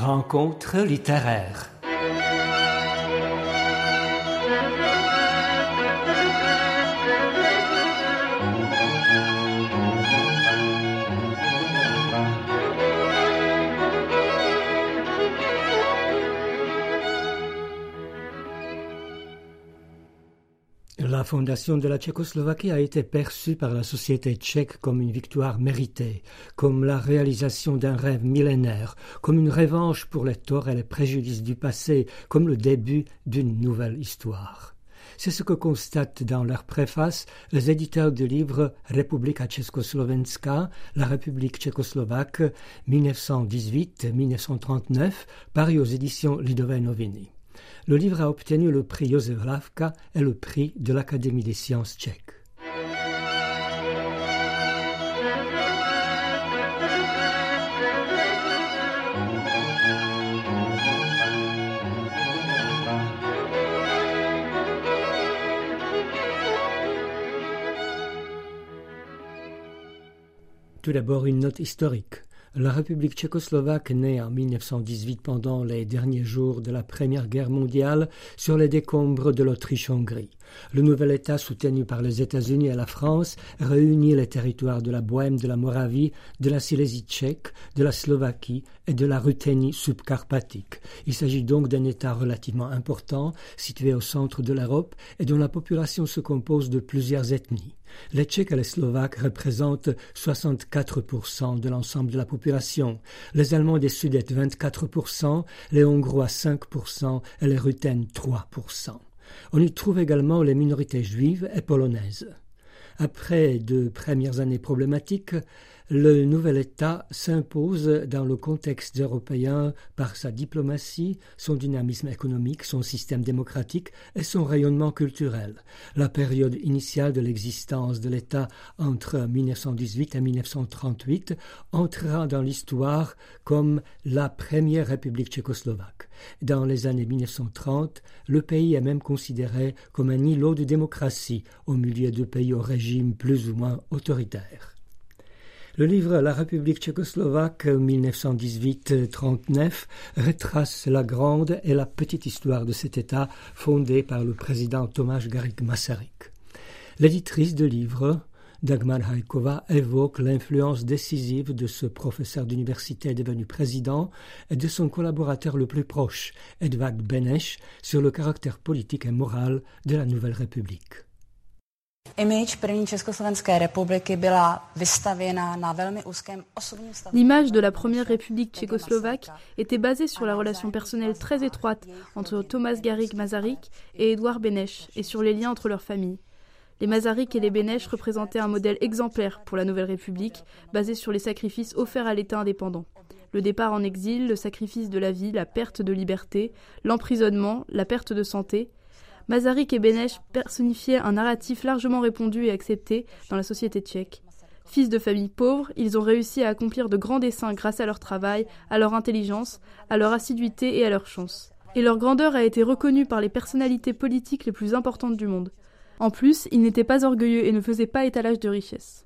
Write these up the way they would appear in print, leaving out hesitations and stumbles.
Rencontre littéraire. La fondation de la Tchécoslovaquie a été perçue par la société tchèque comme une victoire méritée, comme la réalisation d'un rêve millénaire, comme une revanche pour les torts et les préjudices du passé, comme le début d'une nouvelle histoire. C'est ce que constatent dans leur préface les éditeurs du livre Republika Československa, la République tchécoslovaque, 1918-1939, paru aux éditions Lidové noviny. Le livre a obtenu le prix Josef Hlávka et le prix de l'Académie des sciences tchèques. Tout d'abord, une note historique. La République tchécoslovaque naît en 1918 pendant les derniers jours de la Première Guerre mondiale sur les décombres de l'Autriche-Hongrie. Le nouvel État, soutenu par les États-Unis et la France, réunit les territoires de la Bohême, de la Moravie, de la Silésie tchèque, de la Slovaquie et de la Ruthénie subcarpatique. Il s'agit donc d'un État relativement important, situé au centre de l'Europe et dont la population se compose de plusieurs ethnies. Les Tchèques et les Slovaques représentent 64% de l'ensemble de la population, les Allemands des Sudètes 24%, les Hongrois 5% et les Ruthènes 3%. On y trouve également les minorités juives et polonaises. Après de premières années problématiques, le nouvel État s'impose dans le contexte européen par sa diplomatie, son dynamisme économique, son système démocratique et son rayonnement culturel. La période initiale de l'existence de l'État entre 1918 et 1938 entrera dans l'histoire comme la première République tchécoslovaque. Dans les années 1930, le pays est même considéré comme un îlot de démocratie au milieu de pays au régime plus ou moins autoritaire. Le livre La République tchécoslovaque 1918-39 retrace la grande et la petite histoire de cet État fondé par le président Tomáš Garrigue Masaryk. L'éditrice de livre, Dagmar Hajková, évoque l'influence décisive de ce professeur d'université devenu président et de son collaborateur le plus proche, Edvard Beneš, sur le caractère politique et moral de la nouvelle République. L'image de la première République tchécoslovaque était basée sur la relation personnelle très étroite entre Tomáš Garrigue Masaryk et Edvard Beneš et sur les liens entre leurs familles. Les Masaryk et les Beneš représentaient un modèle exemplaire pour la nouvelle République, basé sur les sacrifices offerts à l'État indépendant. Le départ en exil, le sacrifice de la vie, la perte de liberté, l'emprisonnement, la perte de santé. Masaryk et Beneš personnifiaient un narratif largement répandu et accepté dans la société tchèque. Fils de familles pauvres, ils ont réussi à accomplir de grands desseins grâce à leur travail, à leur intelligence, à leur assiduité et à leur chance. Et leur grandeur a été reconnue par les personnalités politiques les plus importantes du monde. En plus, ils n'étaient pas orgueilleux et ne faisaient pas étalage de richesses.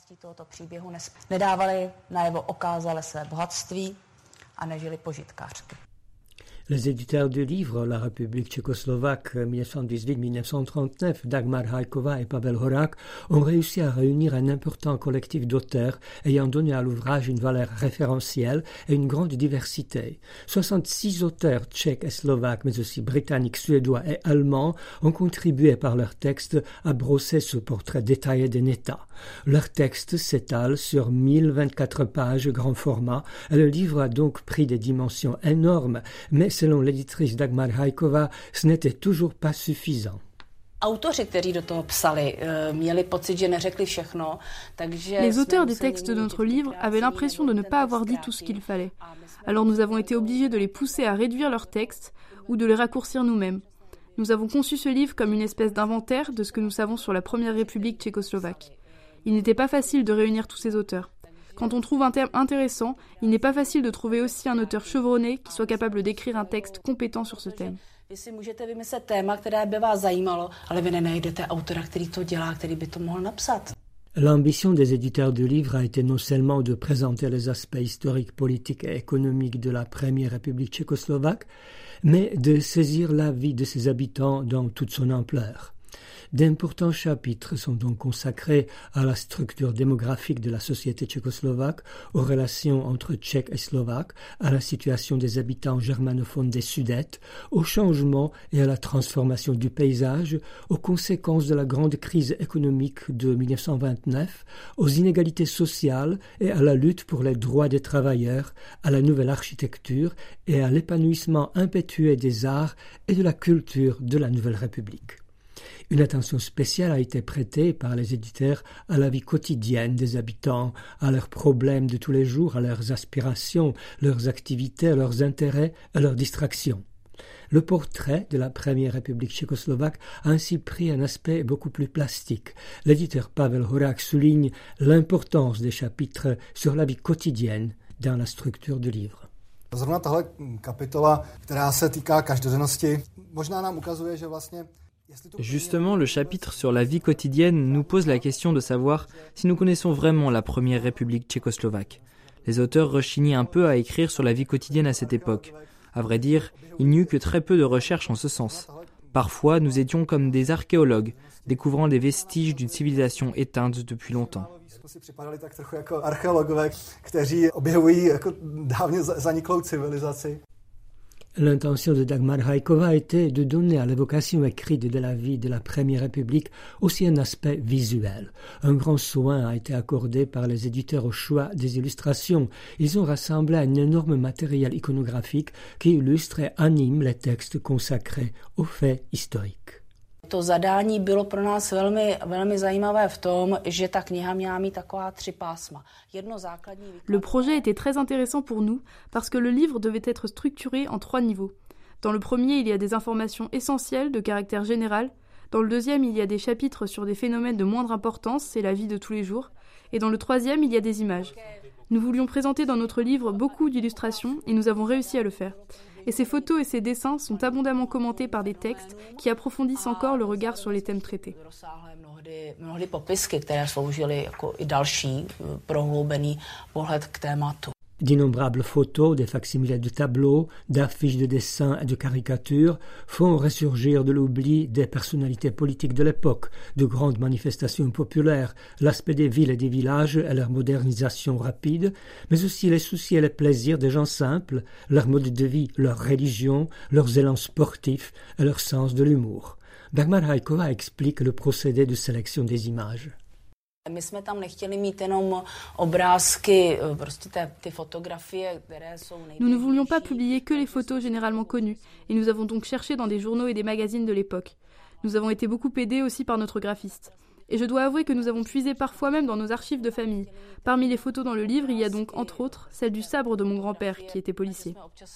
Les éditeurs du livre La République tchécoslovaque 1918-1939, Dagmar Hajková et Pavel Horák, ont réussi à réunir un important collectif d'auteurs ayant donné à l'ouvrage une valeur référentielle et une grande diversité. 66 auteurs tchèques et slovaques, mais aussi britanniques, suédois et allemands, ont contribué par leurs textes à brosser ce portrait détaillé d'un État. Leurs textes s'étalent sur 1024 pages grand format et le livre a donc pris des dimensions énormes, mais selon l'éditrice Dagmar Hajková, ce n'était toujours pas suffisant. Les auteurs des textes de notre livre avaient l'impression de ne pas avoir dit tout ce qu'il fallait. Alors nous avons été obligés de les pousser à réduire leurs textes ou de les raccourcir nous-mêmes. Nous avons conçu ce livre comme une espèce d'inventaire de ce que nous savons sur la première République tchécoslovaque. Il n'était pas facile de réunir tous ces auteurs. Quand on trouve un thème intéressant, il n'est pas facile de trouver aussi un auteur chevronné qui soit capable d'écrire un texte compétent sur ce thème. Vy si můžete vymyslet téma, které by vás zajímalo, ale vy nenajdete autora, který to dělá, který by to mohl napsat. L'ambition des éditeurs du livre a été non seulement de présenter les aspects historiques, politiques et économiques de la Première République tchécoslovaque, mais de saisir la vie de ses habitants dans toute son ampleur. D'importants chapitres sont donc consacrés à la structure démographique de la société tchécoslovaque, aux relations entre Tchèques et Slovaques, à la situation des habitants germanophones des Sudètes, aux changements et à la transformation du paysage, aux conséquences de la grande crise économique de 1929, aux inégalités sociales et à la lutte pour les droits des travailleurs, à la nouvelle architecture et à l'épanouissement impétueux des arts et de la culture de la Nouvelle République. Une attention spéciale a été prêtée par les éditeurs à la vie quotidienne des habitants, à leurs problèmes de tous les jours, à leurs aspirations, leurs activités, leurs intérêts et leurs distractions. Le portrait de la Première République tchécoslovaque a ainsi pris un aspect beaucoup plus plastique. L'éditeur Pavel Horák souligne l'importance des chapitres sur la vie quotidienne dans la structure du livre. Zrovna tahle kapitola, která se týká každodennosti, možná nám ukazuje, že vlastně Justement, le chapitre sur la vie quotidienne nous pose la question de savoir si nous connaissons vraiment la Première République tchécoslovaque. Les auteurs rechignaient un peu à écrire sur la vie quotidienne à cette époque. À vrai dire, il n'y eut que très peu de recherches en ce sens. Parfois, nous étions comme des archéologues, découvrant des vestiges d'une civilisation éteinte depuis longtemps. L'intention de Dagmar Hajková était de donner à l'évocation écrite de la vie de la Première République aussi un aspect visuel. Un grand soin a été accordé par les éditeurs au choix des illustrations. Ils ont rassemblé un énorme matériel iconographique qui illustre et anime les textes consacrés aux faits historiques. To zadání bylo pro nás velmi zajímavé v tom, že ta kniha měla mít taková 3 pásma. Le projet était très intéressant pour nous parce que le livre devait être structuré en 3 niveaux. Dans le premier, il y a des informations essentielles de caractère général. Dans le deuxième, il y a des chapitres sur des phénomènes de moindre importance, c'est la vie de tous les jours. Et dans le troisième, il y a des images. Nous voulions présenter dans notre livre beaucoup d'illustrations et nous avons réussi à le faire. Et ces photos et ces dessins sont abondamment commentés par des textes qui approfondissent encore le regard sur les thèmes traités. D'innombrables photos, des facsimilés de tableaux, d'affiches de dessins et de caricatures font ressurgir de l'oubli des personnalités politiques de l'époque, de grandes manifestations populaires, l'aspect des villes et des villages et leur modernisation rapide, mais aussi les soucis et les plaisirs des gens simples, leur mode de vie, leur religion, leurs élans sportifs et leur sens de l'humour. Dagmar Hajková explique le procédé de sélection des images. My jsme tam nechtěli mít jenom obrázky, prostě ty fotografie, které jsou Nous ne voulions pas publier que les photos généralement connues, et nous avons donc cherché dans des journaux et des magazines de l'époque. Nous avons été beaucoup aidés aussi par notre graphiste. Et je dois avouer que nous avons puisé parfois même dans nos archives de famille. Parmi les photos dans le livre, il y a donc, entre autres, celle du sabre de mon grand-père, qui était policier.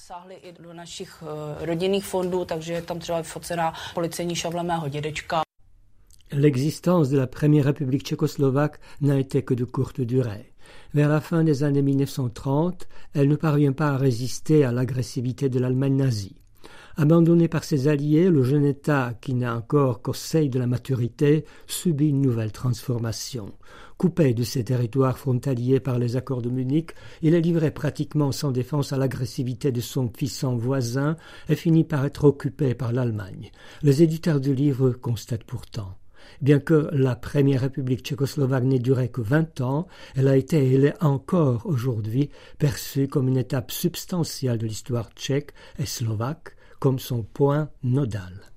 L'existence de la Première République tchécoslovaque n'a été que de courte durée. Vers la fin des années 1930, elle ne parvient pas à résister à l'agressivité de l'Allemagne nazie. Abandonné par ses alliés, le jeune État, qui n'est encore qu'au seuil de la maturité, subit une nouvelle transformation. Coupé de ses territoires frontaliers par les accords de Munich, il est livré pratiquement sans défense à l'agressivité de son puissant voisin et finit par être occupé par l'Allemagne. Les éditeurs du livre constatent pourtant: bien que la Première République tchécoslovaque n'ait duré que 20 ans, elle est encore aujourd'hui perçue comme une étape substantielle de l'histoire tchèque et slovaque, comme son point nodal.